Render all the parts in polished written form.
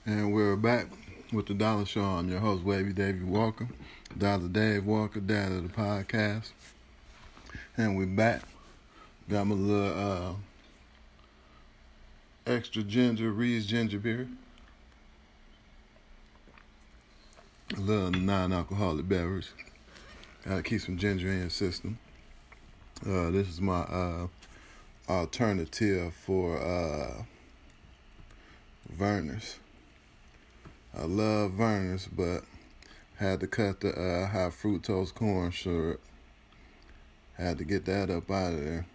And we're back with the Dollar Show. I'm your host, Wavy Davy Walker, Dollar Dave Walker, dad of the podcast. And we're back. Got my little extra ginger, Reed's ginger beer. A little non-alcoholic beverage. Gotta keep some ginger in your system. This is my alternative for Vernors. I love Vernors, but had to cut the high fructose corn syrup. Had to get that up out of there.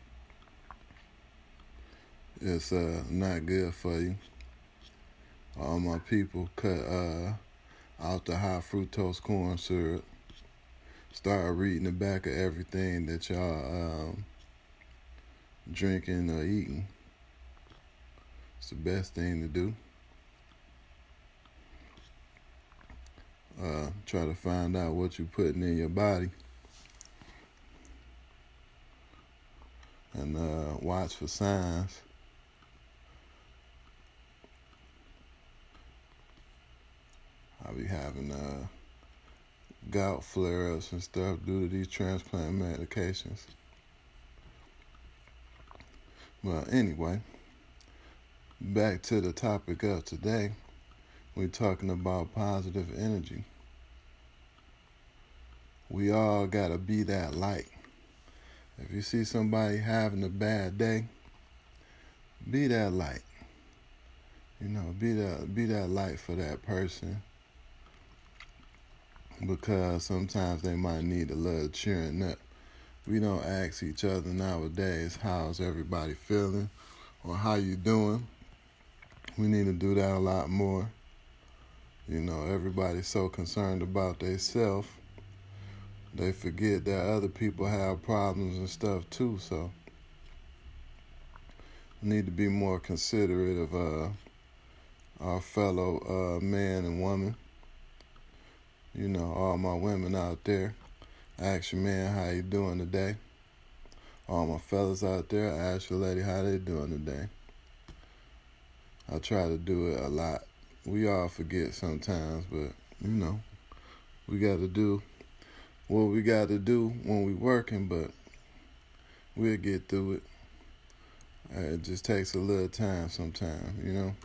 It's not good for you. All my people cut out the high fructose corn syrup. Start reading the back of everything that y'all drinking or eating. It's the best thing to do. Try to find out what you're putting in your body. And watch for signs. I'll be having gout flare-ups and stuff due to these transplant medications. Well, anyway, back to the topic of today. We're talking about positive energy. We all gotta be that light. If you see somebody having a bad day, be that light. You know, be that light for that person. Because sometimes they might need a little cheering up. We don't ask each other nowadays, how's everybody feeling or how you doing. We need to do that a lot more. You know, everybody's so concerned about themselves. They forget that other people have problems and stuff too, so we need to be more considerate of our fellow man and woman. You know, all my women out there, ask your man how you doing today. All my fellas out there, ask your lady how they doing today. I try to do it a lot. We all forget sometimes, but, you know, we got to do what we got to do when we working, but we'll get through it. It just takes a little time sometimes, you know.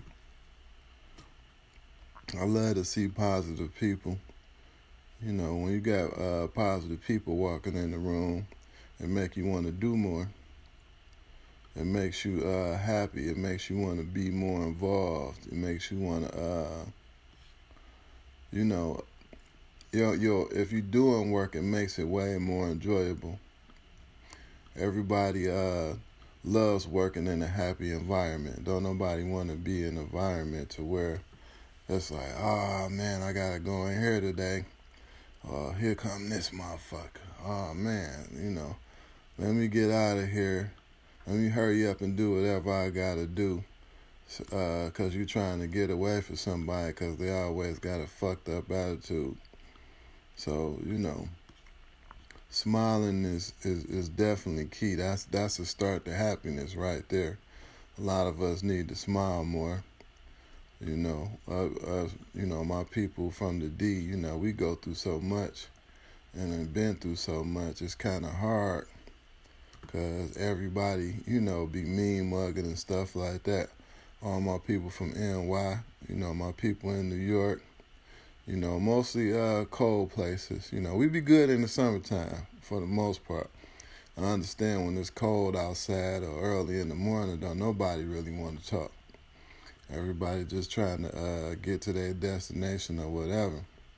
I love to see positive people. You know, when you got positive people walking in the room, it make you want to do more. It makes you happy. It makes you want to be more involved. It makes you want to, you know, if you're doing work, it makes it way more enjoyable. Everybody loves working in a happy environment. Don't nobody want to be in an environment to where it's like, oh man, I gotta go in here today. Here come this motherfucker. Oh man, you know, let me get out of here. Let me hurry up and do whatever I gotta do. Cause you're trying to get away from somebody cause they always got a fucked up attitude. So, you know, smiling is definitely key. That's a start to happiness right there. A lot of us need to smile more. You know, my people from the D, you know, we go through so much and have been through so much. It's kind of hard because everybody, you know, be mean mugging and stuff like that. All my people from NY, you know, my people in New York, you know, mostly cold places. You know, we be good in the summertime for the most part. I understand when it's cold outside or early in the morning, don't nobody really want to talk. Everybody just trying to get to their destination or whatever.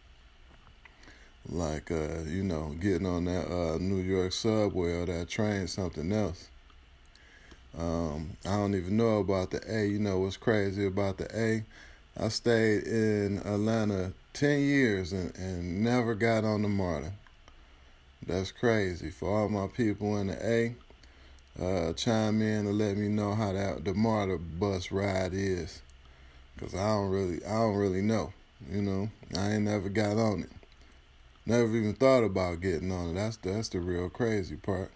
Like, you know, getting on that New York subway or that train, something else. I don't even know about the A. You know what's crazy about the A? I stayed in Atlanta 10 years and never got on the MARTA. That's crazy. For all my people in the A, chime in and let me know how the MARTA bus ride is. Cause I don't really know, you know. I ain't never got on it. Never even thought about getting on it. That's the real crazy part.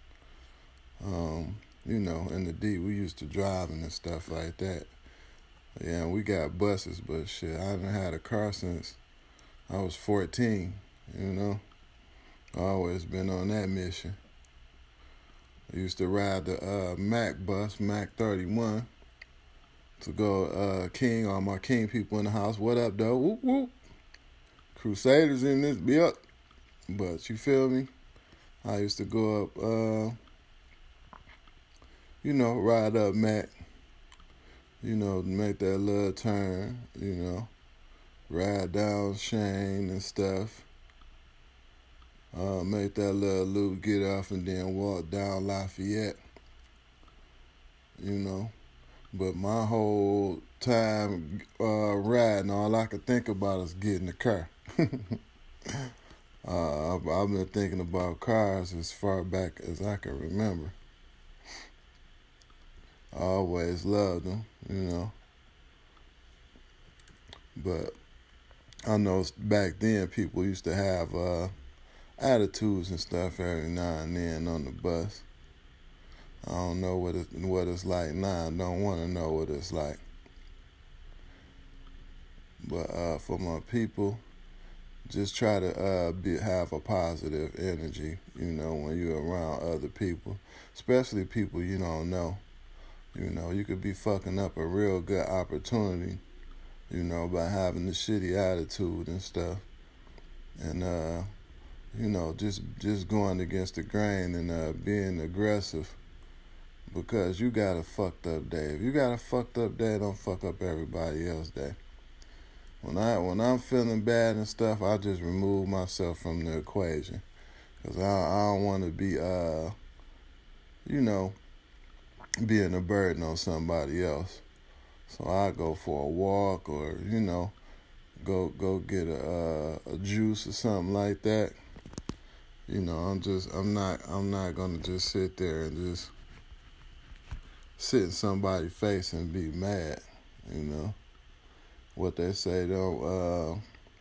You know, in the D, we used to driving and stuff like that. Yeah, we got buses, but shit, I haven't had a car since I was 14, you know. Always been on that mission. I used to ride the Mac bus, Mac 31, to go King, all my King people in the house. What up, though? Whoop, whoop. Crusaders in this, be up. But you feel me? I used to go up, ride up Mac, make that little turn, ride down Shane and stuff. Make that little loop, get off, and then walk down Lafayette, But my whole time riding, all I could think about is getting the car. I've been thinking about cars as far back as I can remember. I always loved them, But I know back then people used to have attitudes and stuff every now and then on the bus. I don't know what it's like now. I don't want to know what it's like. But for my people, just try to have a positive energy, when you're around other people, especially people you don't know. You could be fucking up a real good opportunity, by having the shitty attitude and stuff. And, just going against the grain and being aggressive because you got a fucked up day. If you got a fucked up day, don't fuck up everybody else's day. When I'm feeling bad and stuff, I just remove myself from the equation because I don't want to be, being a burden on somebody else. So I go for a walk or, go get a juice or something like that. I'm not gonna just sit there and just sit in somebody's face and be mad. What they say, don't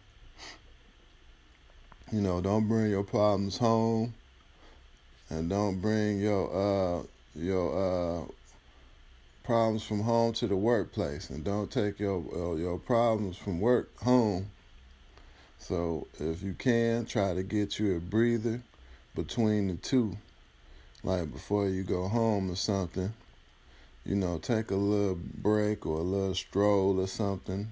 bring your problems home, and don't bring your problems from home to the workplace, and don't take your problems from work home. So if you can, try to get you a breather between the two, like before you go home or something. Take a little break or a little stroll or something,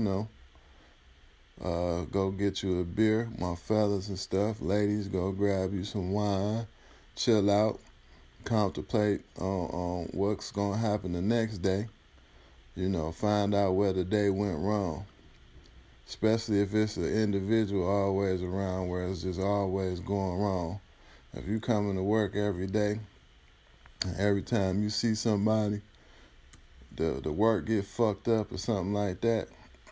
go get you a beer, my fellas and stuff. Ladies, go grab you some wine, chill out, contemplate on what's going to happen the next day. Find out where the day went wrong. Especially if it's an individual always around where it's just always going wrong. If you coming to work every day, and every time you see somebody, the work get fucked up or something like that,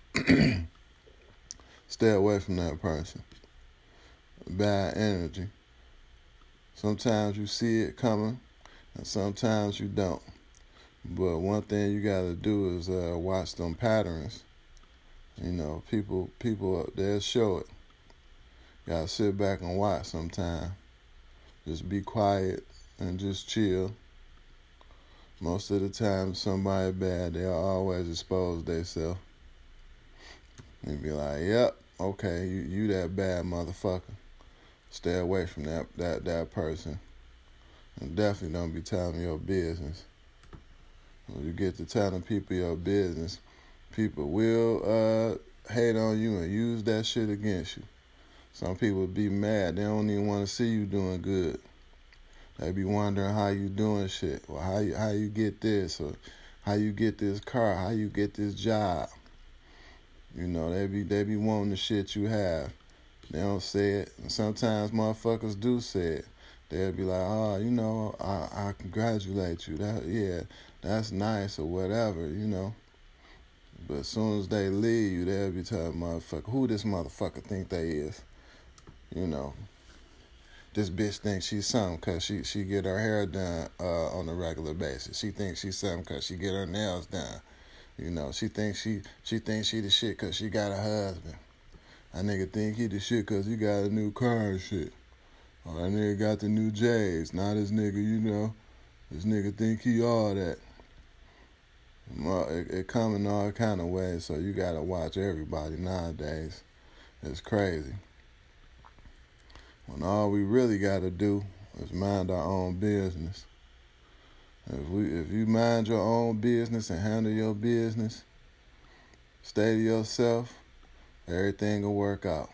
stay away from that person. Bad energy. Sometimes you see it coming, and sometimes you don't. But one thing you got to do is watch them patterns. People, they'll show it. Gotta sit back and watch sometime. Just be quiet and just chill. Most of the time, somebody bad, they'll always expose themselves. And be like, yep, okay, you that bad motherfucker. Stay away from that person. And definitely don't be telling your business. When you get to telling people your business, people will hate on you and use that shit against you. Some people be mad. They don't even want to see you doing good. They be wondering how you doing shit, or how you get this, or how you get this car, how you get this job. They be wanting the shit you have. They don't say it. And sometimes motherfuckers do say it. They'll be like, oh, I congratulate you. That's nice or whatever, But as soon as they leave you, they'll be telling motherfucker, who this motherfucker think they is? This bitch thinks she's something because she get her hair done on a regular basis. She thinks she's something because she get her nails done. She thinks she the shit because she got a husband. A nigga think he the shit because he got a new car and shit. Or that nigga got the new J's. Now this nigga, this nigga think he all that. It come in all kind of ways, so you gotta watch everybody nowadays. It's crazy. When all we really gotta do is mind our own business. If you mind your own business and handle your business, stay to yourself, everything will work out.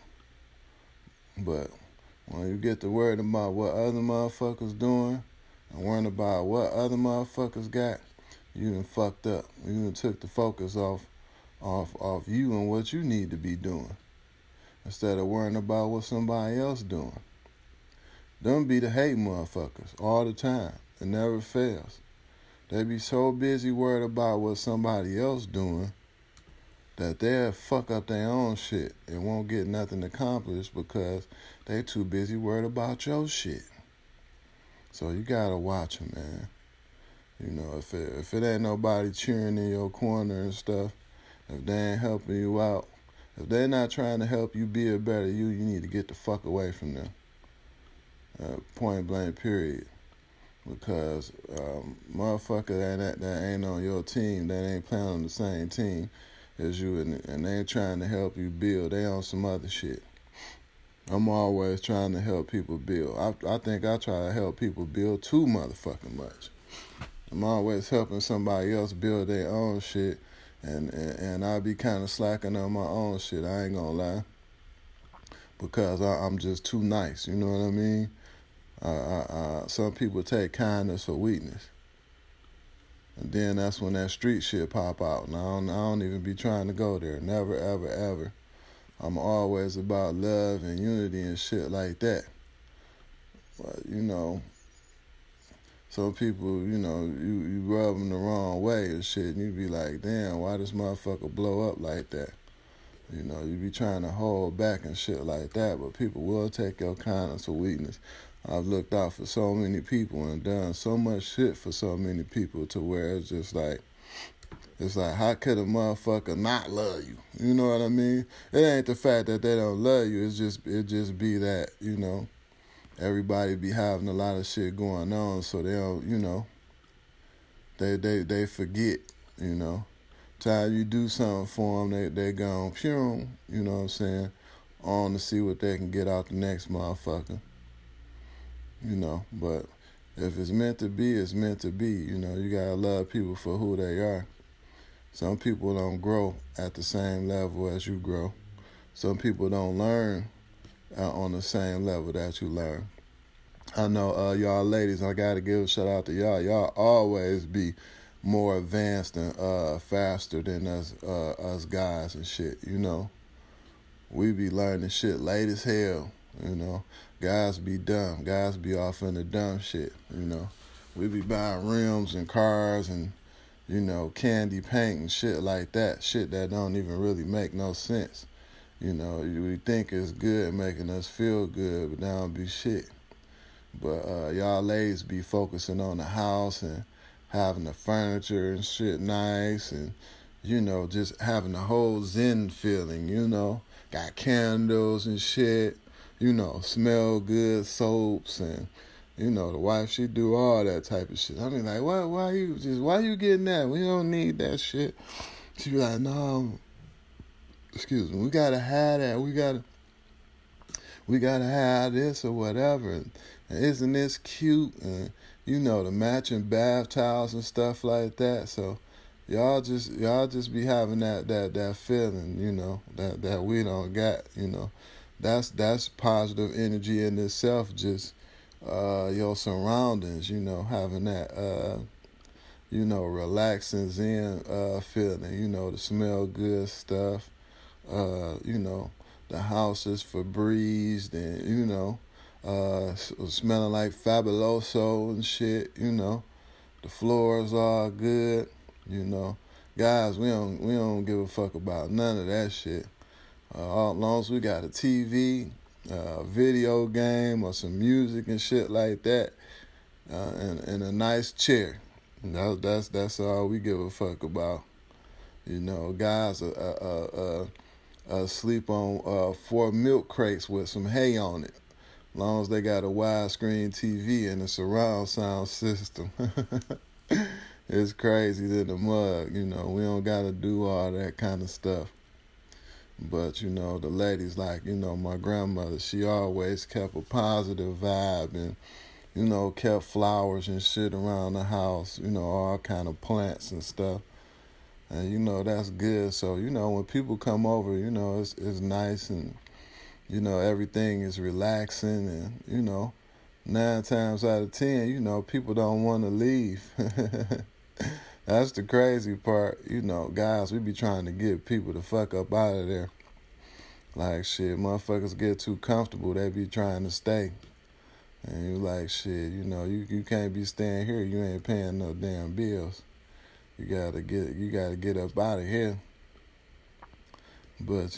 But when you get to worrying about what other motherfuckers doing and worrying about what other motherfuckers got, you done fucked up. You done took the focus off you and what you need to be doing, instead of worrying about what somebody else doing. Them be the hate motherfuckers all the time. It never fails. They be so busy worried about what somebody else doing that they'll fuck up their own shit and won't get nothing accomplished because they too busy worried about your shit. So you gotta watch them, man. You know, if it ain't nobody cheering in your corner and stuff, if they ain't helping you out, if they're not trying to help you be a better you need to get the fuck away from them. Point blank, period. Because motherfucker that ain't on your team, that ain't playing on the same team as you, and they ain't trying to help you build. They on some other shit. I'm always trying to help people build. I think I try to help people build too motherfucking much. I'm always helping somebody else build their own shit, and I be kind of slacking on my own shit. I ain't gonna lie, because I'm just too nice. You know what I mean? Some people take kindness for weakness, and then that's when that street shit pop out. And I don't even be trying to go there. Never, ever, ever. I'm always about love and unity and shit like that. But you know, some people, you know, you rub them the wrong way and shit, and you be like, damn, why this motherfucker blow up like that? You know, you be trying to hold back and shit like that, but people will take your kindness for weakness. I've looked out for so many people and done so much shit for so many people to where it's like, how could a motherfucker not love you? You know what I mean? It ain't the fact that they don't love you. It just be that, you know, everybody be having a lot of shit going on, so they don't, you know, they forget, you know. Time you do something for them, they gone, pew, you know what I'm saying, on to see what they can get out the next motherfucker. You know, but if it's meant to be, it's meant to be. You know, you gotta love people for who they are. Some people don't grow at the same level as you grow. Some people don't learn on the same level that you learn. I know y'all ladies, I gotta give a shout out to y'all. Y'all always be more advanced and faster than us guys and shit, you know. We be learning shit late as hell, you know. Guys be dumb. Guys be off in the dumb shit, you know. We be buying rims and cars and, you know, candy paint and shit like that. Shit that don't even really make no sense. You know, we think it's good, making us feel good, but that don't be shit. But y'all ladies be focusing on the house and having the furniture and shit nice and, you know, just having the whole zen feeling, you know. Got candles and shit. You know, smell good soaps and, you know, the wife, she do all that type of shit. I mean, like, why you getting that? We don't need that shit. She be like, no, excuse me, we gotta have that. We gotta have this or whatever. And isn't this cute? And, you know, the matching bath towels and stuff like that. So y'all just be having that feeling, you know, that we don't got, you know. That's positive energy in itself, just your surroundings, you know, having that, you know, relaxing zen feeling, you know, the smell good stuff, you know, the house is Febrezed and, you know, smelling like Fabuloso and shit, you know, the floors are good, you know. Guys, we don't give a fuck about none of that shit. As long as we got a TV, video game, or some music and shit like that, and a nice chair, that's all we give a fuck about. You know, guys sleep on 4 milk crates with some hay on it, as long as they got a widescreen TV and a surround sound system. It's crazy than the mug. We don't gotta do all that kind of stuff. But the ladies, like my grandmother, she always kept a positive vibe and kept flowers and shit around the house. All kind of plants and stuff. And that's good. So when people come over, it's nice and everything is relaxing and 9 times out of 10, people don't want to leave. That's the crazy part. Guys, we be trying to get people the fuck up out of there. Like, shit, motherfuckers get too comfortable. They be trying to stay. And you like, shit, you can't be staying here. You ain't paying no damn bills. You gotta get up out of here. But,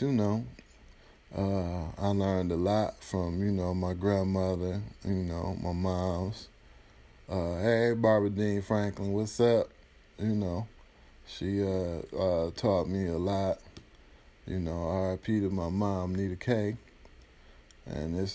I learned a lot from, my grandmother, my mom's. Hey, Barbara Dean Franklin, what's up? She taught me a lot. R.I.P. to my mom, Nita K. And this,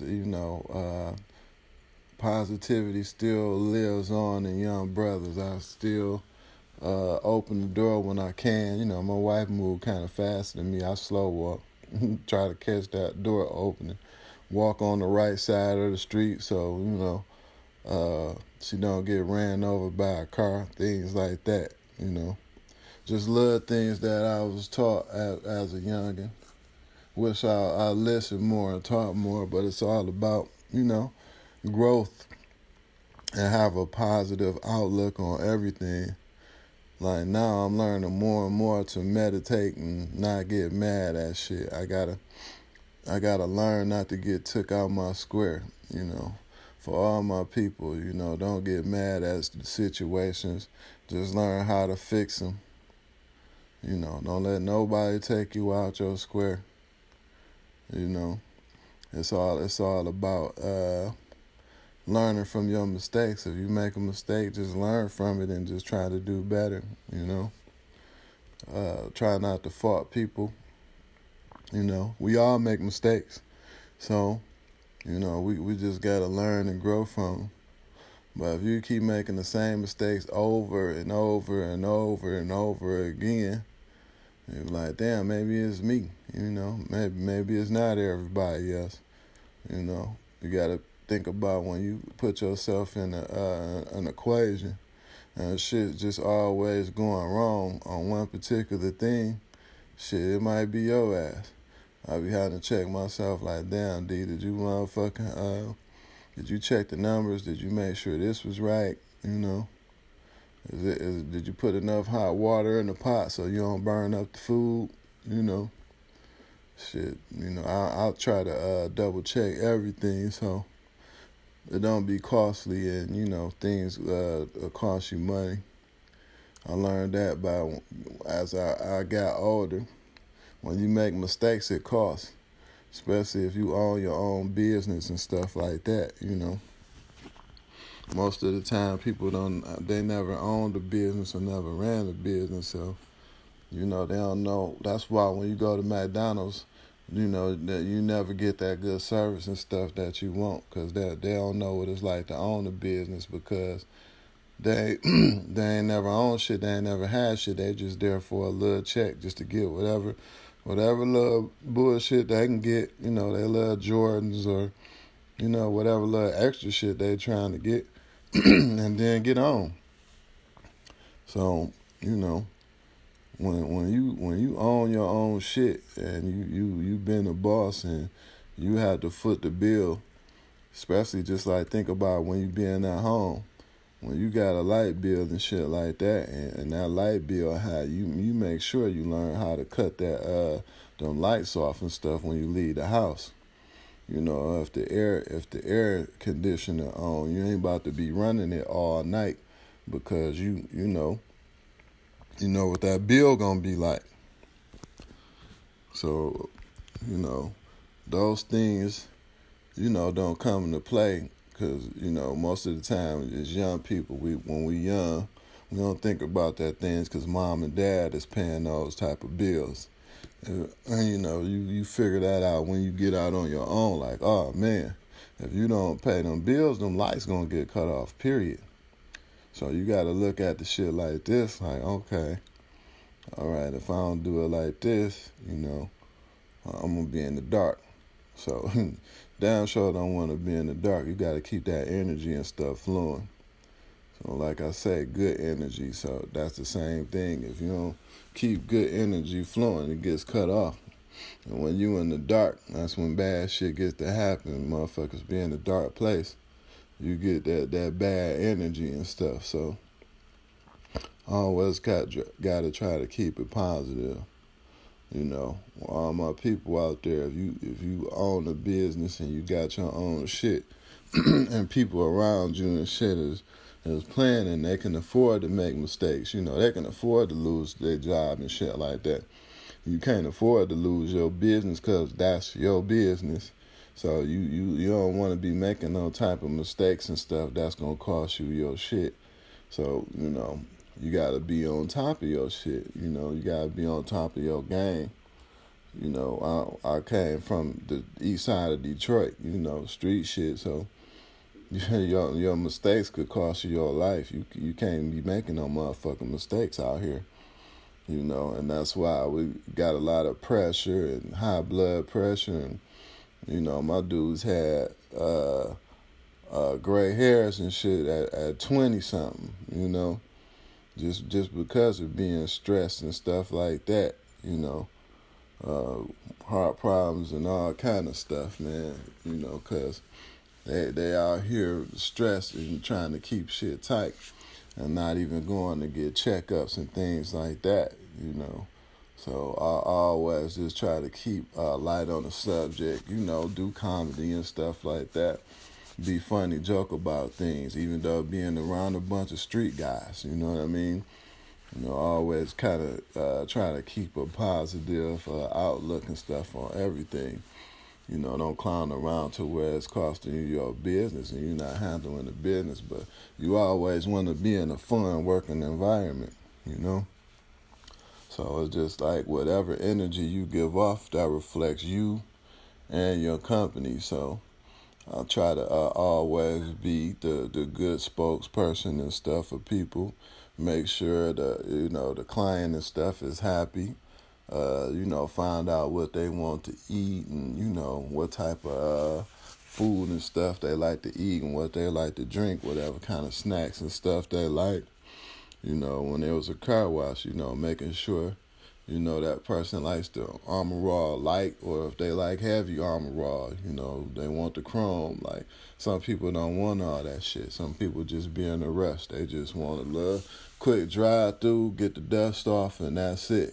positivity still lives on in young brothers. I still open the door when I can. My wife moved kind of faster than me. I slow walk, try to catch that door opening. Walk on the right side of the street so, she don't get ran over by a car, things like that, Just little things that I was taught as a youngin'. Wish I listened more and taught more, but it's all about, growth and have a positive outlook on everything. Like now I'm learning more and more to meditate and not get mad at shit. I gotta learn not to get took out my square, For all my people, don't get mad at the situations. Just learn how to fix them. Don't let nobody take you out your square. It's all about learning from your mistakes. If you make a mistake, just learn from it and just try to do better, Try not to fault people. We all make mistakes. So, we just got to learn and grow from them. But if you keep making the same mistakes over and over and over and over again, you're like, damn, maybe it's me, maybe it's not everybody else, You got to think about when you put yourself in an equation and shit just always going wrong on one particular thing, shit, it might be your ass. I be having to check myself like, damn, D, did you motherfucking, did you check the numbers? Did you make sure this was right? Did you put enough hot water in the pot so you don't burn up the food? Shit, I'll try to double check everything so it don't be costly and, things cost you money. I learned that as I got older. When you make mistakes, it costs. Especially if you own your own business and stuff like that, Most of the time, people they never owned a business or never ran a business, so, they don't know. That's why when you go to McDonald's, that you never get that good service and stuff that you want, because they don't know what it's like to own a business, because they ain't never owned shit, they ain't never had shit, they just there for a little check just to get whatever little bullshit they can get, their little Jordans or, whatever little extra shit they trying to get and then get on. So, when you own your own shit and you been a boss and you have to foot the bill, especially just like think about when you being at home, when you got a light bill and shit like that, and that light bill, how you make sure you learn how to cut that them lights off and stuff when you leave the house. If the air conditioner on, you ain't about to be running it all night because you know what that bill gonna be like. So, those things, don't come into play because, most of the time as young people, when we young, we don't think about that things because mom and dad is paying those type of bills. And, you figure that out when you get out on your own, like, oh, man, if you don't pay them bills, them lights going to get cut off, period. So you got to look at the shit like this, like, okay, all right, if I don't do it like this, I'm going to be in the dark. So damn sure don't want to be in the dark. You got to keep that energy and stuff flowing. So like I say, good energy. So that's the same thing. If you don't keep good energy flowing, it gets cut off. And when you in the dark, that's when bad shit gets to happen. Motherfuckers be in a dark place. You get that bad energy and stuff. So always got to try to keep it positive. All my people out there, if you own a business and you got your own shit, and people around you and shit is planning, they can afford to make mistakes. They can afford to lose their job and shit like that. You can't afford to lose your business because that's your business. So you don't want to be making no type of mistakes and stuff that's going to cost you your shit. So, you got to be on top of your shit. You got to be on top of your game. I came from the east side of Detroit, street shit. So your mistakes could cost you your life. You can't be making no motherfucking mistakes out here. And that's why we got a lot of pressure and high blood pressure. And, my dudes had gray hairs and shit at 20-something, just because of being stressed and stuff like that, heart problems and all kind of stuff, man, because they out here stressed and trying to keep shit tight and not even going to get checkups and things like that, So I always just try to keep light on the subject, do comedy and stuff like that. Be funny, joke about things, even though being around a bunch of street guys, you know what I mean? Always kind of try to keep a positive outlook and stuff on everything. Don't clown around to where it's costing you your business and you're not handling the business, but you always want to be in a fun working environment, So it's just like whatever energy you give off, that reflects you and your company. So I try to always be the good spokesperson and stuff for people. Make sure that, the client and stuff is happy. Find out what they want to eat and, what type of food and stuff they like to eat and what they like to drink, whatever kind of snacks and stuff they like. When there was a car wash, making sure, that person likes the Armor Raw light, or if they like heavy Armor Raw, they want the chrome. Like, some people don't want all that shit. Some people just be in a rush. They just want a little quick drive through, get the dust off, and that's it,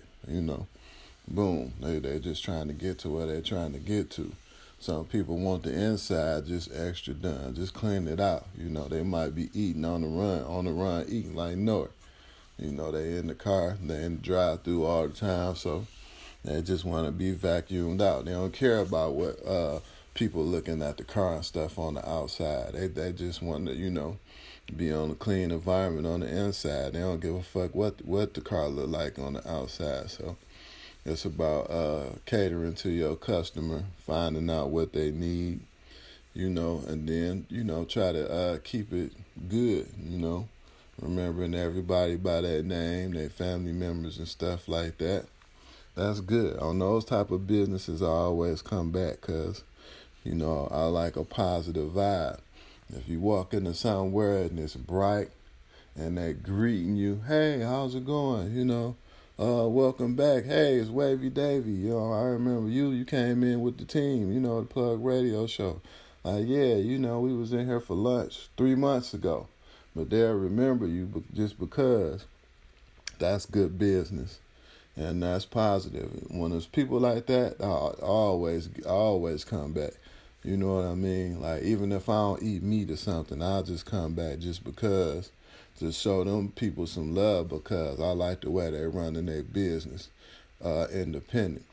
Boom. They just trying to get to where they're trying to get to. Some people want the inside just extra done, just clean it out. They might be eating on the run, eating like North. They in the car, they in the drive-through all the time, so they just want to be vacuumed out. They don't care about what people looking at the car and stuff on the outside. They just want to, be on a clean environment on the inside. They don't give a fuck what the car look like on the outside. So it's about catering to your customer, finding out what they need, and then, try to keep it good, remembering everybody by that name, their family members and stuff like that. That's good. On those type of businesses, I always come back because, I like a positive vibe. If you walk into somewhere and it's bright and they greeting you, hey, how's it going, welcome back. Hey, it's Wavy Davy. I remember you came in with the team, the Plug Radio Show. Yeah, we was in here for lunch 3 months ago. But they'll remember you just because that's good business. And that's positive. When there's people like that, I always come back. You know what I mean? Like, even if I don't eat meat or something, I'll just come back just because, to show them people some love, because I like the way they running their business independent.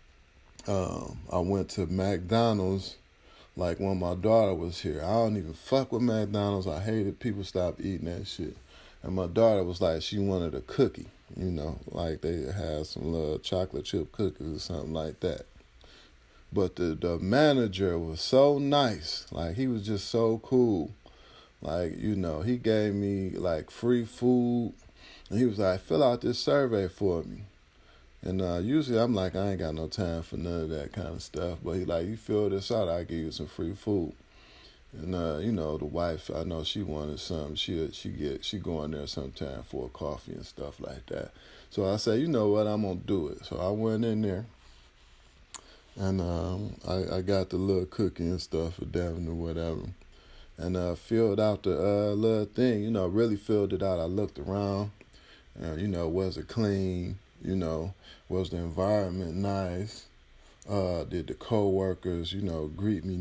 I went to McDonald's like when my daughter was here. I don't even fuck with McDonald's. I hated people stop eating that shit. And my daughter was like, she wanted a cookie, like they had some little chocolate chip cookies or something like that. But the manager was so nice. Like, he was just so cool. Like, he gave me like free food, and he was like, fill out this survey for me. And usually I'm like, I ain't got no time for none of that kind of stuff. But he like, you fill this out, I'll give you some free food. And the wife, I know she wanted something. She go in there sometime for a coffee and stuff like that. So I said, you know what, I'm gonna do it. So I went in there, and I got the little cookie and stuff for Devin or whatever, and filled out the little thing. Really filled it out. I looked around, was it clean? Was the environment nice? Did the coworkers, greet me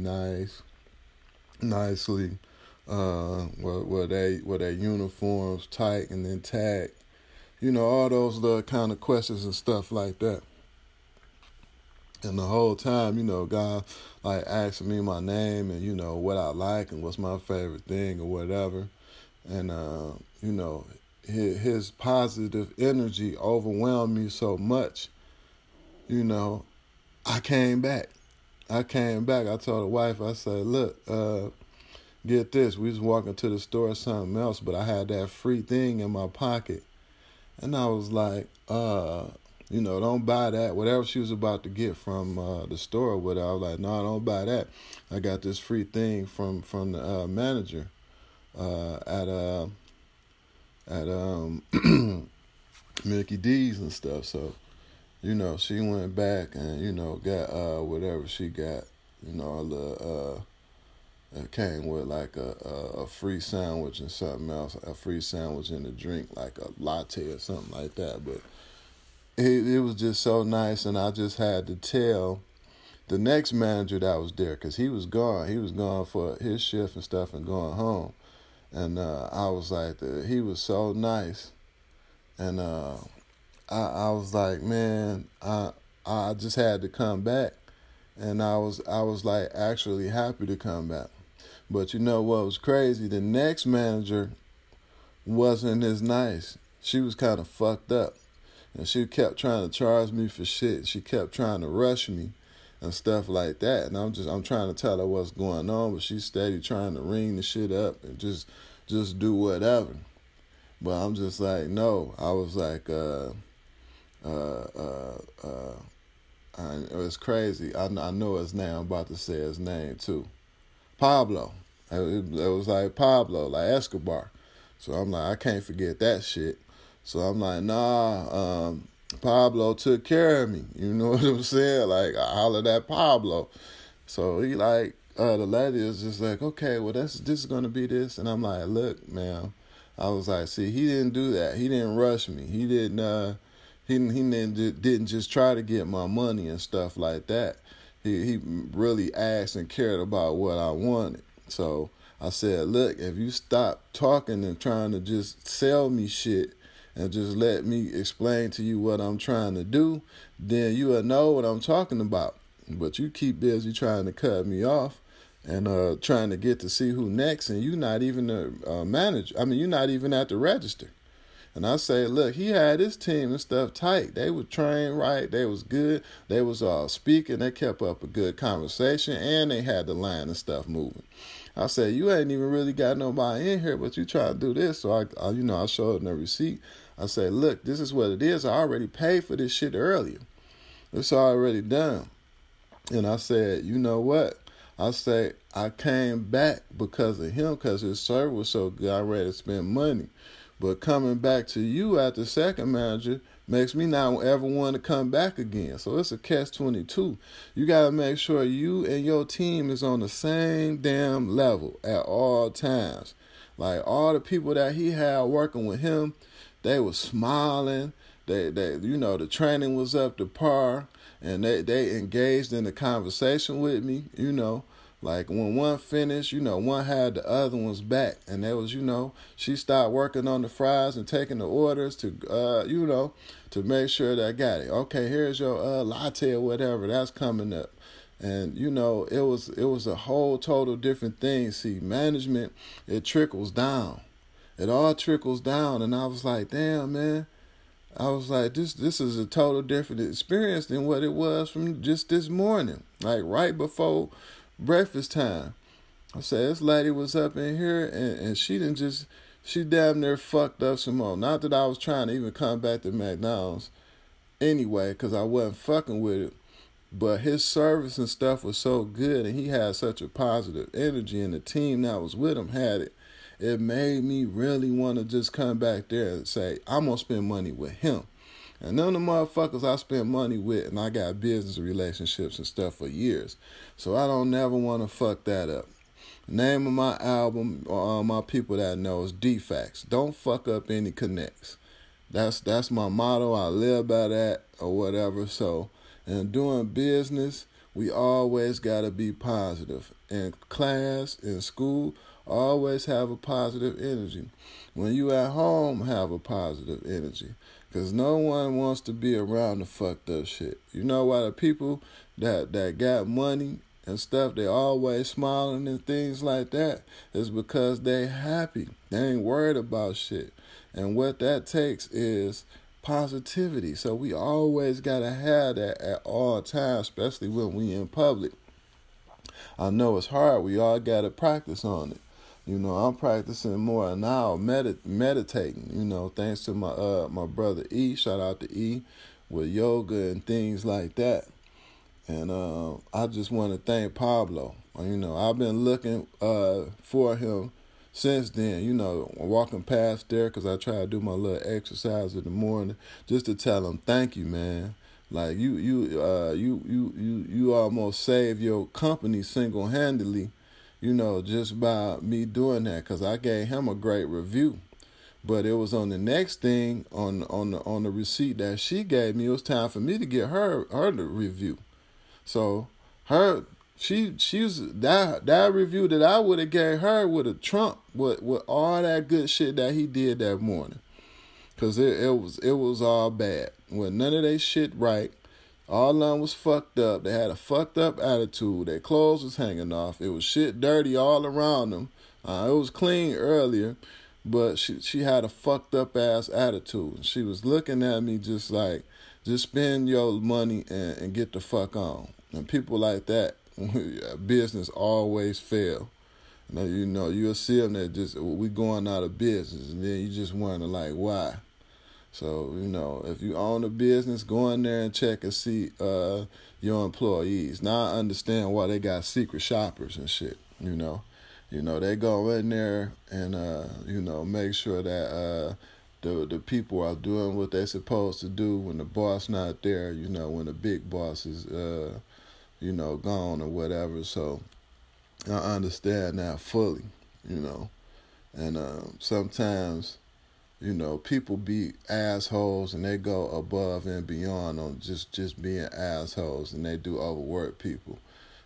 nicely? Were their uniforms tight and intact? All those little kind of questions and stuff like that. And the whole time, God like asking me my name and what I like and what's my favorite thing or whatever. And his positive energy overwhelmed me so much. I came back. I told the wife, I said, look, get this. We was walking to the store or something else, but I had that free thing in my pocket. And I was like, don't buy that. Whatever she was about to get from the store or whatever, I was like, no, don't buy that. I got this free thing from the manager at Mickey D's and stuff. So, she went back and, got whatever she got, it came with like a free sandwich and something else, a free sandwich and a drink, like a latte or something like that. But it was just so nice, and I just had to tell the next manager that was there, because he was gone. He was gone for his shift and stuff and going home. And I was like, he was so nice. And I was like, man, I just had to come back. And I was like actually happy to come back. But you know what was crazy? The next manager wasn't as nice. She was kind of fucked up. And she kept trying to charge me for shit. She kept trying to rush me and stuff like that. And I'm trying to tell her what's going on, but she's steady trying to ring the shit up and just do whatever. But I'm just like, no. I was like, it's crazy. I know his name. I'm about to say his name too. Pablo. It was like Pablo, like Escobar. So I'm like, I can't forget that shit. So I'm like, nah, Pablo took care of me. You know what I'm saying? Like, I hollered at Pablo. So he like, the lady is just like, okay, well, this is going to be this. And I'm like, look, man. I was like, see, he didn't do that. He didn't rush me. He didn't, he didn't just try to get my money and stuff like that. He really asked and cared about what I wanted. So I said, look, if you stop talking and trying to just sell me shit and just let me explain to you what I'm trying to do, then you will know what I'm talking about. But you keep busy trying to cut me off and trying to get to see who next, and you're not even the manager. I mean, you're not even at the register. And I say, look, he had his team and stuff tight. They were trained right. They was good. They was speaking. They kept up a good conversation, and they had the line and stuff moving. I said, you ain't even really got nobody in here, but you try to do this. So I showed them the receipt. I said, look, this is what it is. I already paid for this shit earlier. It's already done. And I said, you know what? I say, I came back because of him, because his service was so good. I ready to spend money. But coming back to you at the second manager makes me not ever want to come back again. So it's a catch-22. You got to make sure you and your team is on the same damn level at all times. Like all the people that he had working with him, they were smiling. They the training was up to par, and they engaged in the conversation with me, Like when one finished, one had the other one's back. And that was, she started working on the fries and taking the orders to, to make sure that I got it. Okay, here's your latte or whatever. That's coming up. And, it was a whole total different thing. See, management, it trickles down. It all trickles down. And I was like, damn, man. I was like, this is a total different experience than what it was from just this morning. Like right before breakfast time. I said, this lady was up in here and she damn near fucked up some more. Not that I was trying to even come back to McDonald's anyway, because I wasn't fucking with it. But his service and stuff was so good, and he had such a positive energy, and the team that was with him had it. It made me really want to just come back there and say, I'm going to spend money with him. And none of the motherfuckers I spend money with, and I got business relationships and stuff for years. So I don't never want to fuck that up. The name of my album, or all my people that know, is D-Facts. Don't fuck up any connects. That's my motto. I live by that or whatever. So in doing business, we always got to be positive. In class, in school, always have a positive energy. When you at home, have a positive energy. Because no one wants to be around the fucked up shit. You know why the people that got money and stuff, they always smiling and things like that, is because they happy. They ain't worried about shit. And what that takes is positivity. So we always got to have that at all times, especially when we in public. I know it's hard. We all got to practice on it. You know, I'm practicing more now, meditating, thanks to my brother E. Shout out to E with yoga and things like that. And I just want to thank Pablo. I've been looking for him since then, walking past there because I try to do my little exercise in the morning just to tell him thank you, man. Like you almost saved your company single-handedly, just by me doing that, because I gave him a great review. But it was on the next thing on the receipt that she gave me. It was time for me to get her the review. So she's that review that I would have gave her would have trumped with all that good shit that he did that morning. Cause it was all bad. With none of their shit right. All of them was fucked up. They had a fucked up attitude. Their clothes was hanging off. It was shit dirty all around them. It was clean earlier, but she had a fucked up ass attitude. She was looking at me just like, just spend your money and get the fuck on. And people like that, business always fail. You'll see them that we going out of business, and then you just wonder like why. So, if you own a business, go in there and check and see your employees. Now I understand why they got secret shoppers and shit, They go in there and, make sure that the people are doing what they're supposed to do when the boss not there, when the big boss is, gone or whatever. So I understand that fully, And sometimes... people be assholes and they go above and beyond on just being assholes, and they do overwork people.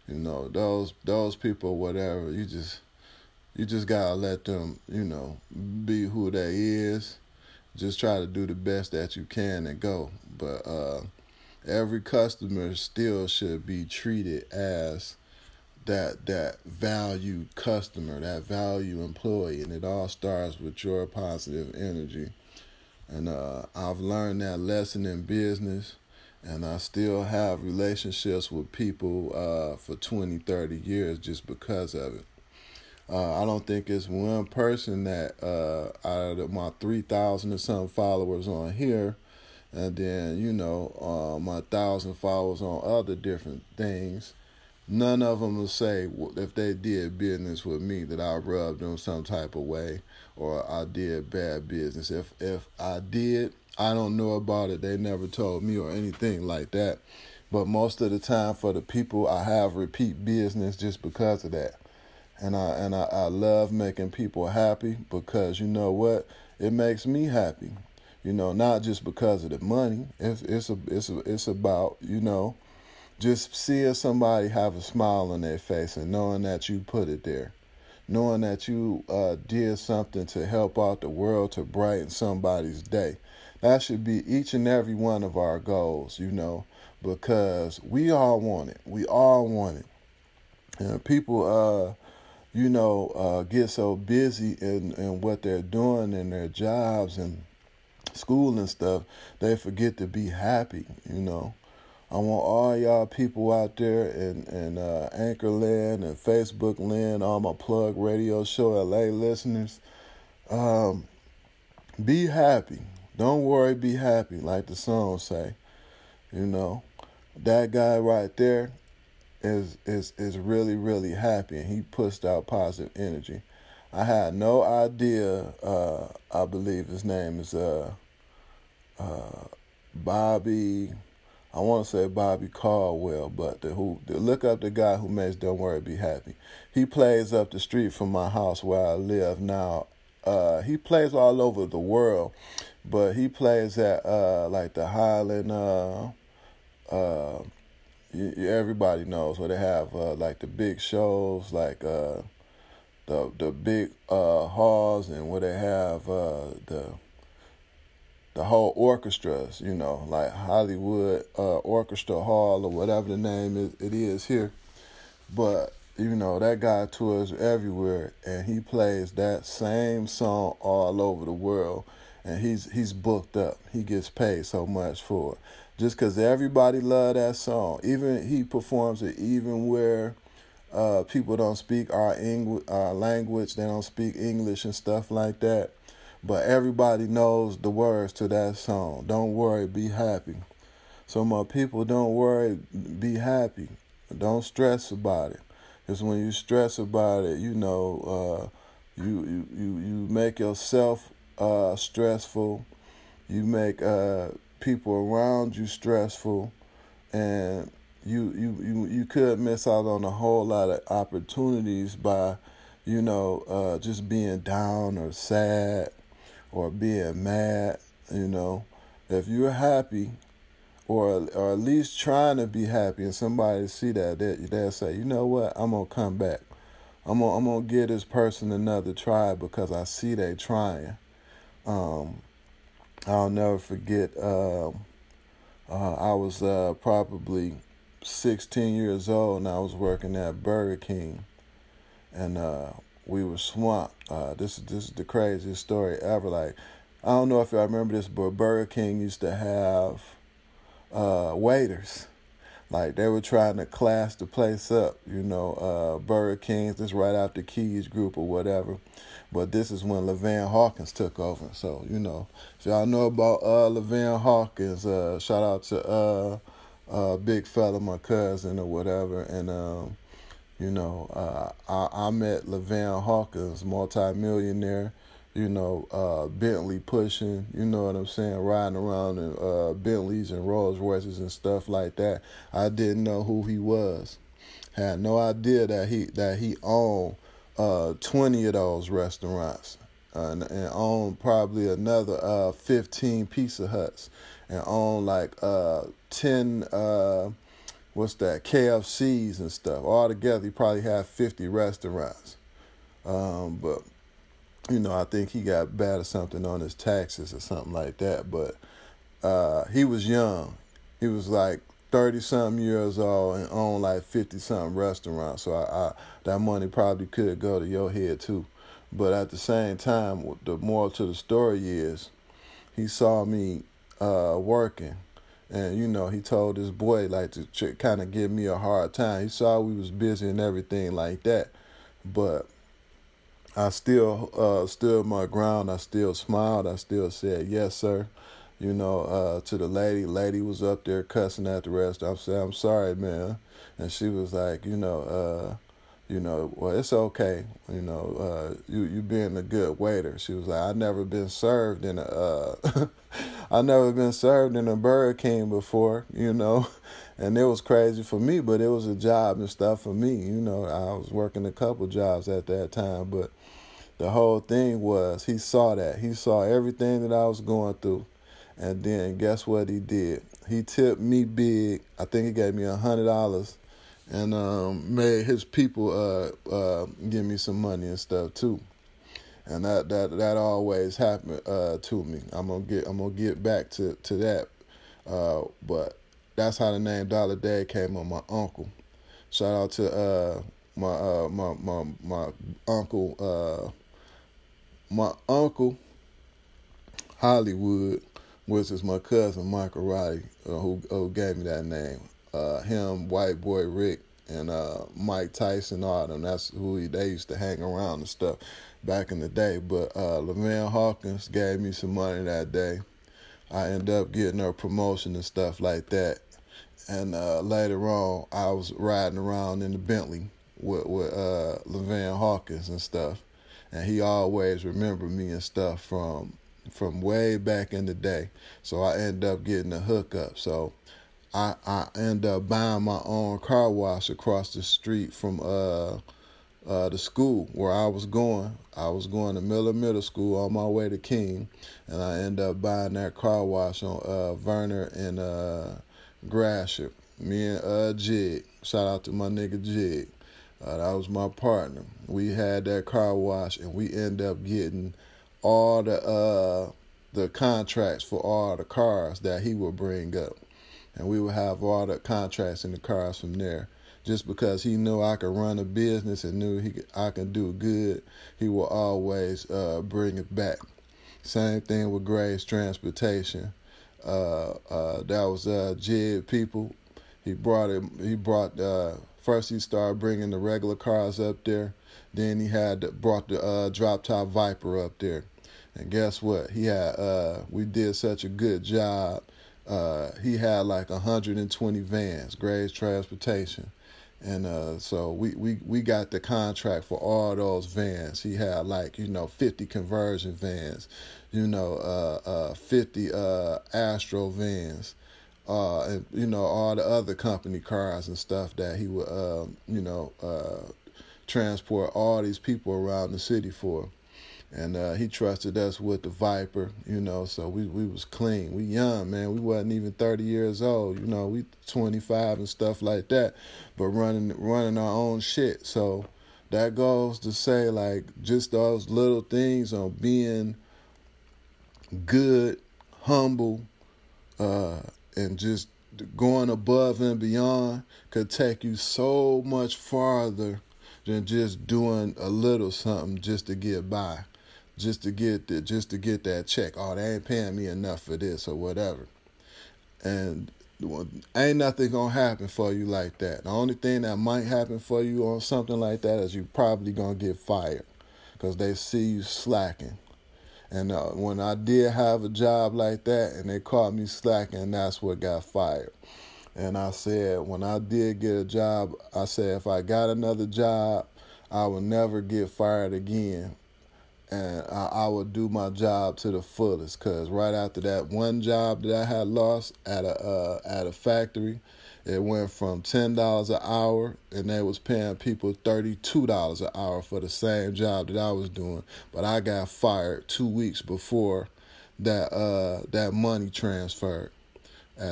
Those people, whatever, you just gotta let them, be who they is. Just try to do the best that you can and go. But every customer still should be treated as that value customer, that value employee, and it all starts with your positive energy. And I've learned that lesson in business, and I still have relationships with people for 20, 30 years just because of it. I don't think it's one person that out of my 3,000 or some followers on here, and then my 1,000 followers on other different things, none of them will say if they did business with me that I rubbed them some type of way or I did bad business. If I did, I don't know about it. They never told me or anything like that. But most of the time for the people, I have repeat business just because of that. And I love making people happy because you know what? It makes me happy. Not just because of the money. It's about, just seeing somebody have a smile on their face and knowing that you put it there. Knowing that you did something to help out the world, to brighten somebody's day. That should be each and every one of our goals, because we all want it. We all want it. And people, get so busy in what they're doing in their jobs and school and stuff, they forget to be happy, I want all y'all people out there in Anchor Land and Facebook Land, all my Plug Radio Show LA listeners. Be happy. Don't worry, be happy, like the song say. You know, that guy right there is really, really happy, and he pushed out positive energy. I had no idea, I believe his name is Bobby, I want to say Bobby Caldwell, but look up the guy who makes Don't Worry, Be Happy. He plays up the street from my house where I live now. He plays all over the world, but he plays at like the Highland. Everybody knows where they have like the big shows, like the big halls, and where they have the whole orchestras, you know, like Hollywood Orchestra Hall or whatever the name it is here. But, you know, that guy tours everywhere, and he plays that same song all over the world, and he's booked up. He gets paid so much for it. Just because everybody love that song. Even he performs it even where people don't speak our language, they don't speak English and stuff like that. But everybody knows the words to that song. Don't worry, be happy. So my people, don't worry, be happy. Don't stress about it. Because when you stress about it, you know, you make yourself stressful. You make people around you stressful, and you could miss out on a whole lot of opportunities by, you know, just being down or sad or being mad. You know, if you're happy, or at least trying to be happy, and somebody see that, they'll say, you know what, I'm gonna come back. I'm gonna give this person another try because I see they trying. I'll never forget. I was probably 16 years old, and I was working at Burger King, and we were swamped. This is the craziest story ever. Like, I don't know if y'all remember this, but Burger King used to have waiters. Like, they were trying to class the place up, you know, Burger King's, this right after Keys Group or whatever. But this is when LaVan Hawkins took over. So, you know, if y'all know about LaVan Hawkins, shout out to big fella, my cousin or whatever. And, you know, I met LaVan Hawkins, multi-millionaire, you know, Bentley pushing, you know what I'm saying, riding around in Bentleys and Rolls Royces and stuff like that. I didn't know who he was. Had no idea that he owned 20 of those restaurants, and owned probably another 15 Pizza Huts, and owned like 10 KFCs and stuff. All together, he probably had 50 restaurants. But you know, I think he got bad or something on his taxes or something like that. But he was young. He was like 30-something years old and owned like 50-something restaurants. So that money probably could go to your head too. But at the same time, the moral to the story is he saw me working. And, you know, he told his boy, like, to kind of give me a hard time. He saw we was busy and everything like that. But I still stood my ground. I still smiled. I still said, yes, sir. You know, to the lady. Lady was up there cussing at the restaurant. I said, I'm sorry, man. And she was like, well, it's okay. You know, you being a good waiter. She was like, I never been served in a Burger King before, you know. And it was crazy for me, but it was a job and stuff for me. You know, I was working a couple jobs at that time, but the whole thing was he saw that. He saw everything that I was going through. And then guess what he did? He tipped me big. I think he gave me $100 and made his people give me some money and stuff too. And that always happened to me. I'm gonna get back to that. But that's how the name Dollar Dave came on my uncle. Shout out to my uncle Hollywood, which is my cousin Michael Roddy, who gave me that name. Him, White Boy Rick, and Mike Tyson, all them. That's who they used to hang around and stuff back in the day. But LaVan Hawkins gave me some money that day. I ended up getting a promotion and stuff like that. And later on, I was riding around in the Bentley with LaVan Hawkins and stuff. And he always remembered me and stuff from way back in the day. So I ended up getting a hookup. So I ended up buying my own car wash across the street from the school where I was going. I was going to Miller Middle School on my way to King, and I ended up buying that car wash on Verner and Gratiot. Me and Jig. Shout out to my nigga Jig. That was my partner. We had that car wash, and we ended up getting all the contracts for all the cars that he would bring up. And we would have all the contracts in the cars from there. Just because he knew I could run a business and knew I could do good, he will always bring it back. Same thing with Grace Transportation. That was Jed people. He brought first he started bringing the regular cars up there. Then he brought the drop top Viper up there. And guess what? We did such a good job. He had like 120 vans, Grace Transportation. And so we got the contract for all those vans. He had 50 conversion vans, 50 Astro vans, and all the other company cars and stuff that he would transport all these people around the city for. And he trusted us with the Viper, so we was clean. We young, man. We wasn't even 30 years old, we 25 and stuff like that, but running our own shit. So that goes to say, just those little things on being good, humble, and just going above and beyond could take you so much farther than just doing a little something just to get by. Just to get that check. Oh, they ain't paying me enough for this or whatever. And ain't nothing gonna happen for you like that. The only thing that might happen for you on something like that is you probably gonna get fired because they see you slacking. And when I did have a job like that and they caught me slacking, that's what got fired. And I said, when I did get a job, I said, if I got another job, I would never get fired again. And I would do my job to the fullest, because right after that one job that I had lost at a factory, it went from $10 an hour, and they was paying people $32 an hour for the same job that I was doing. But I got fired 2 weeks before that money transferred at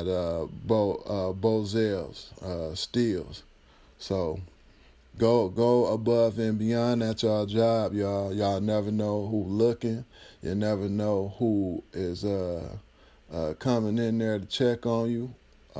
Bozell's Steels. So Go above and beyond at y'all job, y'all. Y'all never know who looking. You never know who is coming in there to check on you.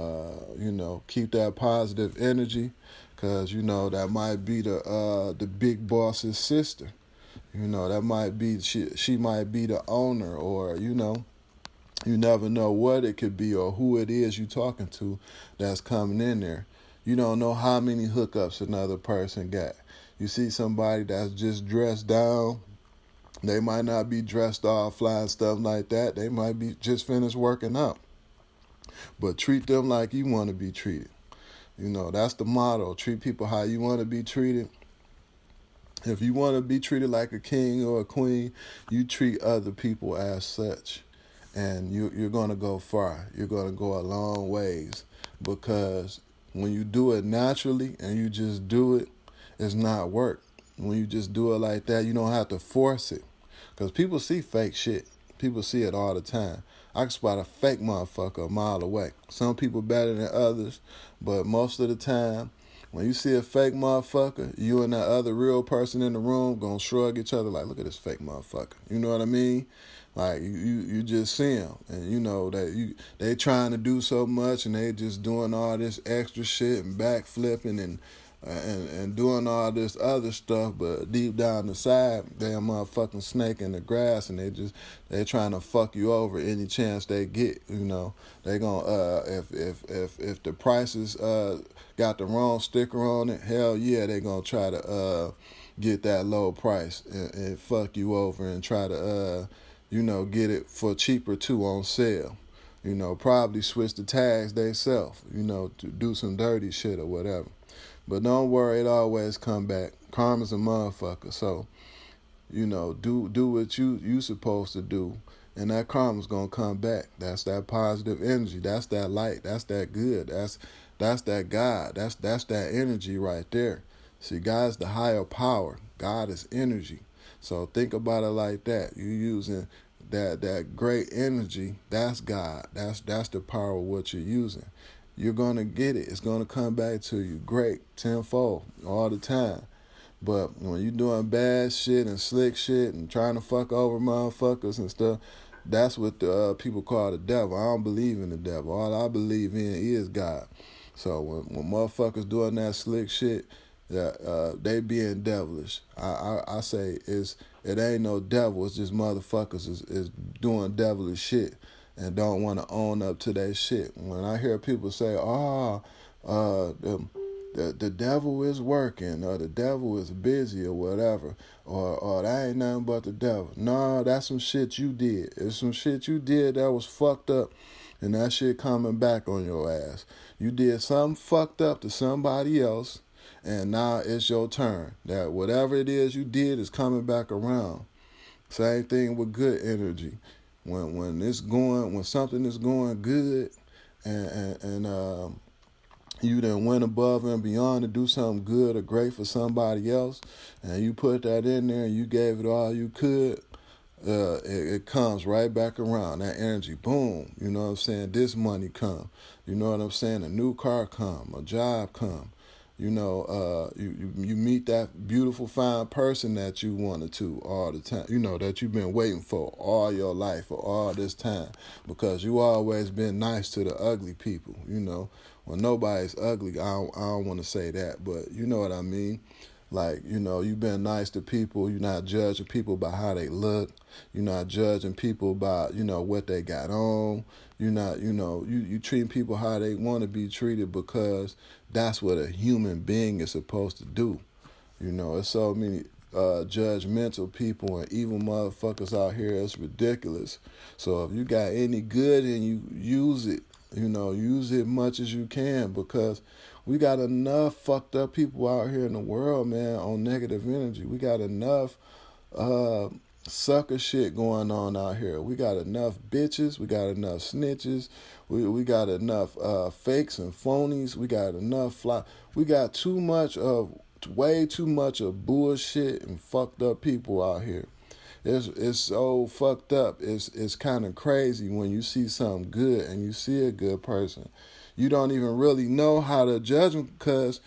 Keep that positive energy, cause that might be the big boss's sister. That might be she might be the owner, or you never know what it could be or who it is you talking to that's coming in there. You don't know how many hookups another person got. You see somebody that's just dressed down. They might not be dressed all fly and stuff like that. They might be just finished working out. But treat them like you want to be treated. That's the motto. Treat people how you want to be treated. If you want to be treated like a king or a queen, you treat other people as such. And you're going to go far. You're going to go a long ways, because when you do it naturally and you just do it, it's not work. When you just do it like that, you don't have to force it. Because people see fake shit. People see it all the time. I can spot a fake motherfucker a mile away. Some people better than others, but most of the time, when you see a fake motherfucker, you and that other real person in the room gonna shrug each other like, look at this fake motherfucker. You know what I mean? Like, you just see them, and that they trying to do so much, and they just doing all this extra shit and backflipping and and doing all this other stuff, but deep down inside, they a motherfucking snake in the grass, and they trying to fuck you over any chance they get. You know, they gonna if the prices got the wrong sticker on it, hell yeah, they gonna try to get that low price and fuck you over and try to get it for cheaper too on sale. You know, probably switch the tags theyself, to do some dirty shit or whatever. But don't worry, it always come back. Karma's a motherfucker. So, do what you supposed to do. And that karma's gonna come back. That's that positive energy. That's that light. That's that good. That's that God. That's that energy right there. See, God's the higher power. God is energy. So think about it like that. You using that great energy, that's God. That's the power of what you're using. You're gonna get it. It's gonna come back to you great, tenfold, all the time. But when you're doing bad shit and slick shit and trying to fuck over motherfuckers and stuff, that's what the people call the devil. I don't believe in the devil. All I believe in is God. So when motherfuckers doing that slick shit, they being devilish. I say it ain't no devil. It's just motherfuckers is doing devilish shit and don't want to own up to that shit. When I hear people say, the devil is working, or the devil is busy, or whatever, or that ain't nothing but the devil. No, that's some shit you did. It's some shit you did that was fucked up, and that shit coming back on your ass. You did something fucked up to somebody else, and now it's your turn. That whatever it is you did is coming back around. Same thing with good energy. When something is going good, and you done went above and beyond to do something good or great for somebody else, and you put that in there and you gave it all you could, it comes right back around. That energy, boom. You know what I'm saying? This money come. You know what I'm saying? A new car come. A job come. You meet that beautiful, fine person that you wanted to all the time, that you've been waiting for all your life for all this time, because you always been nice to the ugly people, When nobody's ugly, I don't want to say that, but you know what I mean? Like, you've been nice to people. You're not judging people by how they look. You're not judging people by, what they got on. You're not, you treat people how they want to be treated, because that's what a human being is supposed to do. There's so many judgmental people and evil motherfuckers out here. It's ridiculous. So if you got any good in you, use it. Use it much as you can, because we got enough fucked up people out here in the world, man, on negative energy. We got enough sucker shit going on out here. We got enough bitches. We got enough snitches. We got enough fakes and phonies. We got enough We got way too much of bullshit and fucked up people out here. It's so fucked up. It's kind of crazy when you see something good and you see a good person. You don't even really know how to judge them, because,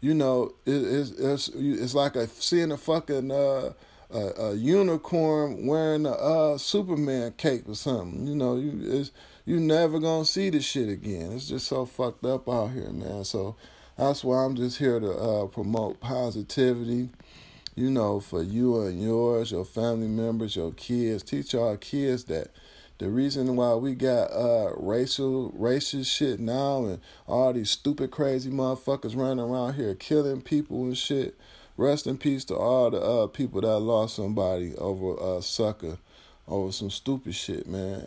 it's like seeing a fucking a unicorn wearing a Superman cape or something. You never gonna see this shit again. It's just so fucked up out here, man. So that's why I'm just here to promote positivity. For you and yours, your family members, your kids. Teach our kids that the reason why we got racist shit now and all these stupid, crazy motherfuckers running around here killing people and shit. Rest in peace to all the people that lost somebody over a sucker, over some stupid shit, man.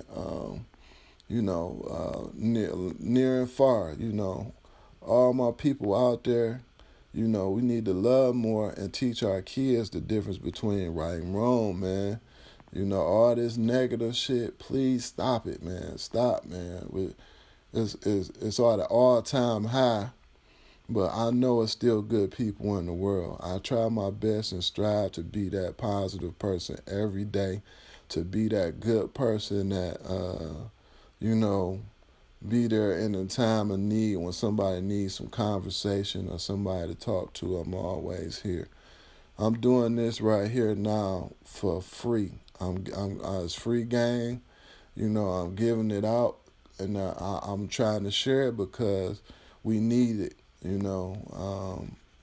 Near and far, all my people out there. We need to love more and teach our kids the difference between right and wrong, man. All this negative shit, please stop it, man. Stop, man. It's at an all-time high, but I know it's still good people in the world. I try my best and strive to be that positive person every day, to be that good person that, be there in a time of need. When somebody needs some conversation or somebody to talk to, I'm always here. I'm doing this right here now for free. It's free game. I'm giving it out, and I'm trying to share it because we need it.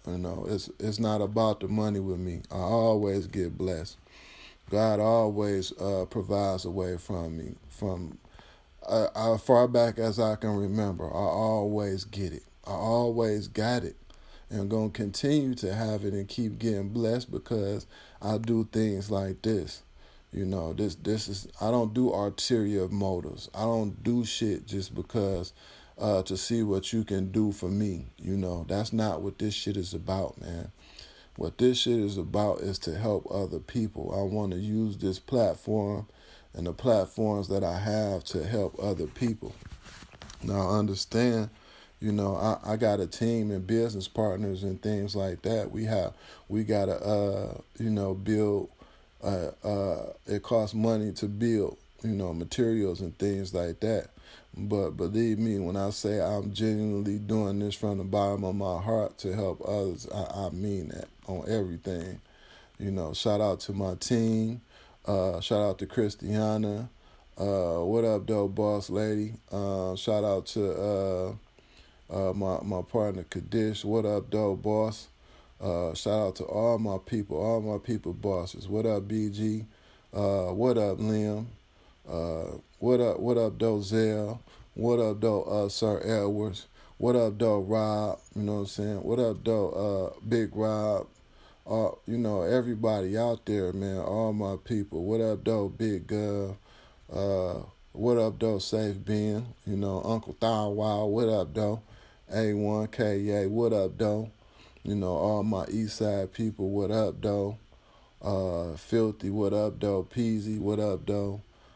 It's not about the money with me. I always get blessed. God always provides a way from me. From far back as I can remember, I always get it. I always got it. And I'm going to continue to have it and keep getting blessed because I do things like this. This is, I don't do ulterior motives. I don't do shit just because to see what you can do for me. That's not what this shit is about, man. What this shit is about is to help other people. I want to use this platform and the platforms that I have to help other people. Now, understand, I got a team and business partners and things like that. We gotta, build. It costs money to build, materials and things like that. But believe me, when I say I'm genuinely doing this from the bottom of my heart to help others, I mean that on everything. Shout out to my team. Shout out to Christiana. What up, though, boss lady? Shout out to my partner Kadish. What up, though, boss? Shout out to all my people bosses. What up, BG? What up, Liam? What up, Dozell? What up, though, Sir Edwards? What up, though, Rob? You know what I'm saying? What up, though, Big Rob? Everybody out there, man, all my people. What up, though, Big Gov? What up, though, Safe Ben? Uncle Thou Wow, what up, though? A1KA, what up, though? All my East Side people, what up, though? Filthy, what up, though? Peasy, what up, though?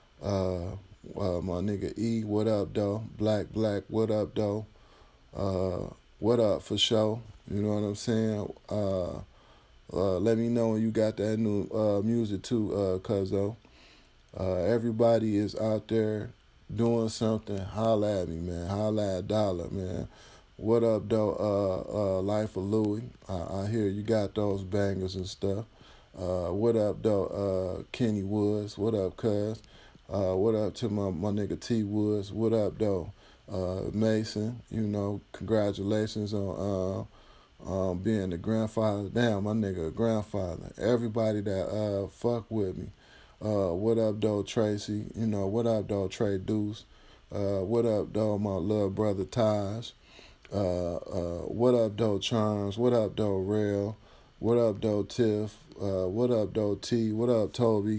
My nigga E, what up, though? Black, what up, though? What up for sure? You know what I'm saying? Let me know when you got that new music too, cuzzo. Everybody is out there doing something. Holla at me, man. Holla at Dollar, man. What up, though? Life of Louie. I hear you got those bangers and stuff. What up, though? Kenny Woods. What up, cuz? What up to my nigga T Woods? What up, though? Mason. Congratulations on being the grandfather. Damn, my nigga, a grandfather. Everybody that fuck with me. What up, though, Tracy? What up, though, Trey Deuce? What up, though, my little brother Taj? What up, though, Charms? What up, though, Rail? What up, though, Tiff? What up, though, T? What up, Toby?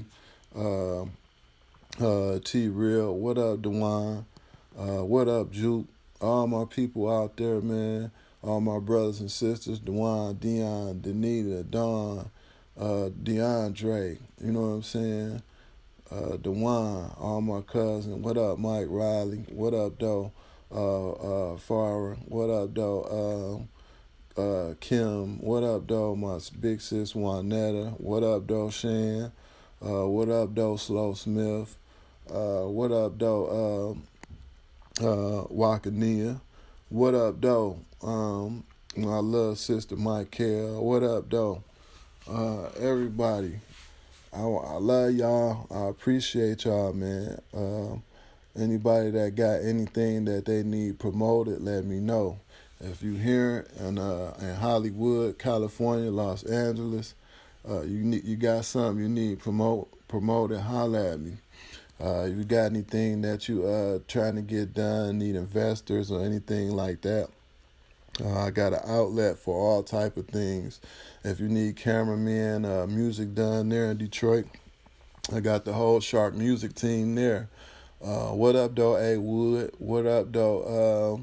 T Real? What up, Dewan? What up, Juke? All my people out there, man. All my brothers and sisters, Dewan, Dion, Danita, Dawn, DeAndre, you know what I'm saying? Dewan, all my cousins. What up, Mike Riley? What up, though? Farah. What up, though? Kim. What up, though? My big sis Juanetta. What up, though? Shan. What up, though? Slow Smith. What up, though? Wakania. What up, though? My little sister Michael. What up, though? Everybody. I love y'all. I appreciate y'all, man. Anybody that got anything that they need promoted, let me know. If you here in Hollywood, California, Los Angeles, you got something you need promoted, holla at me. If you got anything that you trying to get done, need investors or anything like that, I got an outlet for all type of things. If you need cameramen, music done there in Detroit, I got the whole Shark Music team there. What up, though, A Wood? What up, though?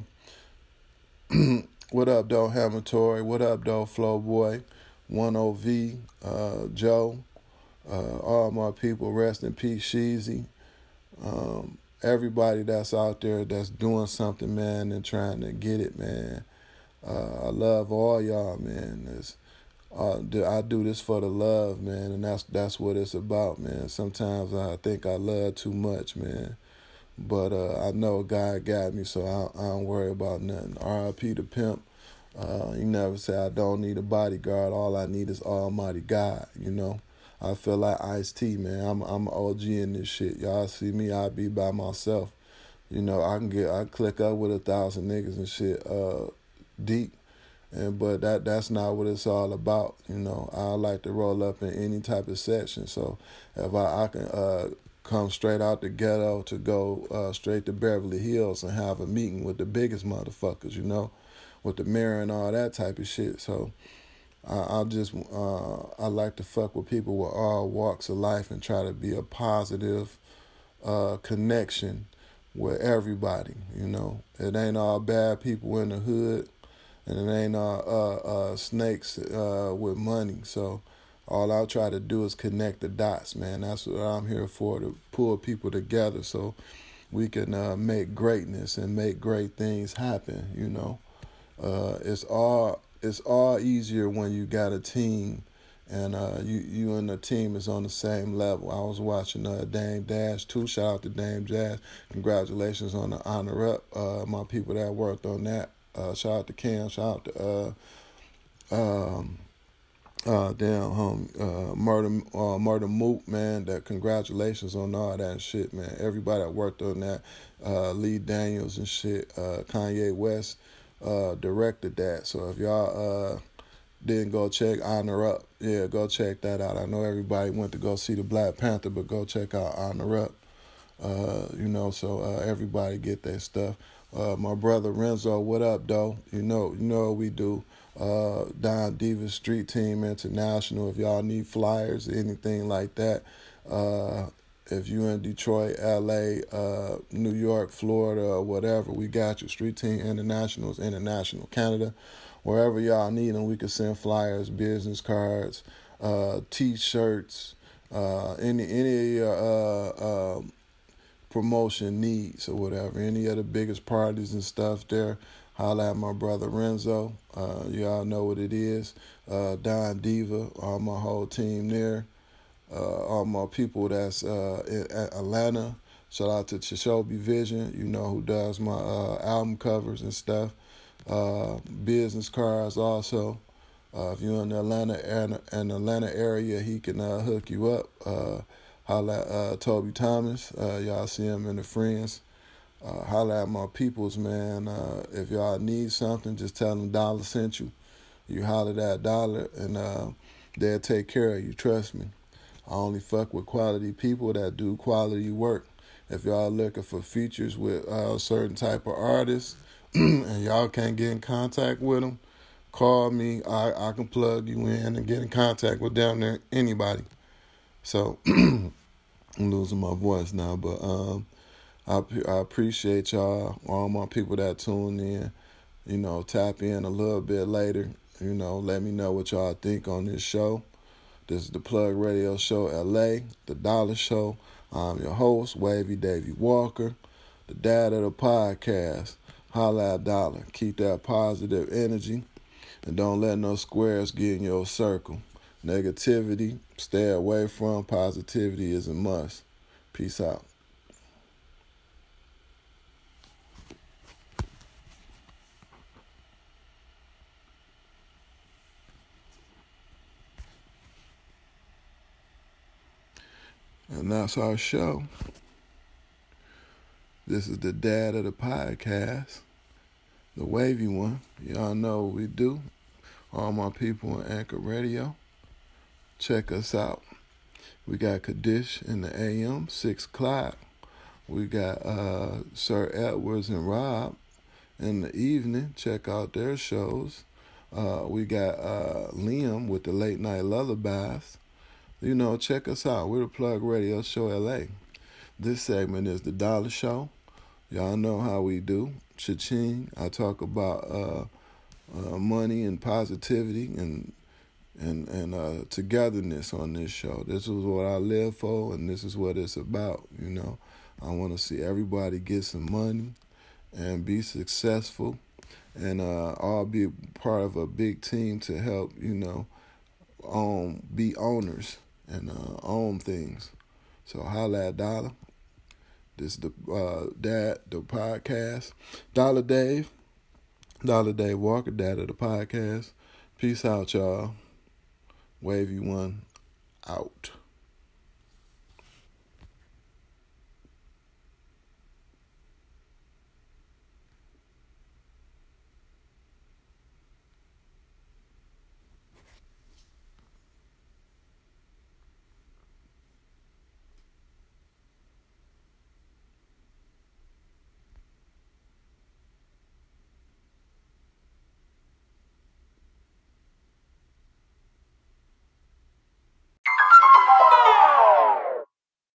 What up, though, Hamatory? What up, though, Flow Boy? 10V, Joe. All my people, rest in peace, Sheezy. Everybody that's out there that's doing something, man, and trying to get it, man. I love all y'all, man. I do this for the love, man, and that's what it's about, man. Sometimes I think I love too much, man. But I know God got me, so I don't worry about nothing. R.I.P. the pimp. You never say I don't need a bodyguard. All I need is Almighty God, I feel like Ice-T, man. I'm an OG in this shit. Y'all see me, I be by myself. I click up with 1,000 niggas and shit deep, But that's not what it's all about. I like to roll up in any type of section. So if I can come straight out the ghetto to go straight to Beverly Hills and have a meeting with the biggest motherfuckers, with the mayor and all that type of shit. So I like to fuck with people with all walks of life and try to be a positive connection with everybody. It ain't all bad people in the hood, and it ain't all snakes with money. So all I'll try to do is connect the dots, man. That's what I'm here for, to pull people together so we can make greatness and make great things happen. It's all easier when you got a team and you and the team is on the same level. I was watching Dame Dash too. Shout out to Dame Dash. Congratulations on the honor up. My people that worked on that. Shout out to Cam. Shout out to Murder Moot, man. That congratulations on all that shit, man. Everybody that worked on that, Lee Daniels and shit, Kanye West directed that. So if y'all didn't go check Honor Up, yeah, go check that out. I know everybody went to go see the Black Panther, but go check out Honor Up. So everybody get that stuff. My brother Renzo, what up, though? You know what we do. Don Diva Street Team International. If y'all need flyers or anything like that, if you in Detroit, LA, New York, Florida, or whatever, we got you. Street Team Internationals, International Canada, wherever y'all need them, we can send flyers, business cards, T-shirts, any of your promotion needs or whatever. Any of the biggest parties and stuff there, holla at my brother Renzo. Y'all know what it is. Don Diva, all my whole team there. All my people that's in Atlanta. Shout out to Chishobi Vision, who does my album covers and stuff. Business cards also. If you're in the Atlanta area, he can hook you up. Holla at Toby Thomas. Y'all see him in the Friends. Holla at my peoples, man. If y'all need something, just tell them Dollar sent you. You holler that Dollar, and they'll take care of you. Trust me. I only fuck with quality people that do quality work. If y'all looking for features with certain type of artists and y'all can't get in contact with them, call me. I can plug you in and get in contact with them there, anybody. So I'm losing my voice now, but I appreciate y'all, all my people that tune in. Tap in a little bit later. Let me know what y'all think on this show. This is the Plug Radio Show LA, the Dollar Show. I'm your host, Wavy Davy Walker, the dad of the podcast. Holla at Dollar. Keep that positive energy and don't let no squares get in your circle. Negativity, stay away from. Positivity is a must. Peace out. And that's our show. This is the dad of the podcast, the wavy one. Y'all know what we do. All my people on Anchor Radio, check us out. We got Kaddish in the AM, 6 o'clock. We got Sir Edwards and Rob in the evening. Check out their shows. We got Liam with the Late Night Lullabies. Check us out. We're the Plug Radio Show LA. This segment is the Dollar Show. Y'all know how we do. Cha-ching. I talk about money and positivity and togetherness on this show. This is what I live for, and this is what it's about. I want to see everybody get some money and be successful, and all be part of a big team to help, be owners and own things. So holla at Dollar. This is the podcast. Dollar Dave Walker, dad of the podcast. Peace out, y'all. Wavy one out.